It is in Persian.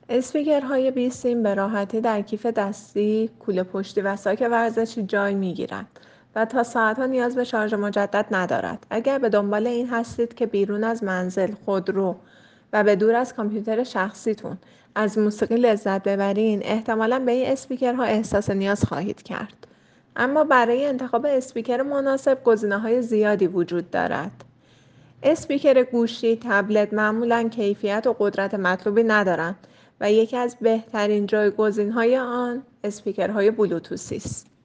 اسپیکرهای بیسیم به راحتی در کیف دستی، کوله پشتی و ساک ورزشی جای می‌گیرند و تا ساعت‌ها نیاز به شارژ مجدد ندارد. اگر به دنبال این هستید که بیرون از منزل، خودرو و به دور از کامپیوتر شخصیتون از موسیقی لذت ببرین، احتمالاً به این اسپیکرها احساس نیاز خواهید کرد. اما برای انتخاب اسپیکر مناسب گزینه‌های زیادی وجود دارد. اسپیکر گوشی، تبلت معمولاً کیفیت و قدرت مطلوبی ندارند و یکی از بهترین جایگزین‌های آن اسپیکرهای بلوتوثی است.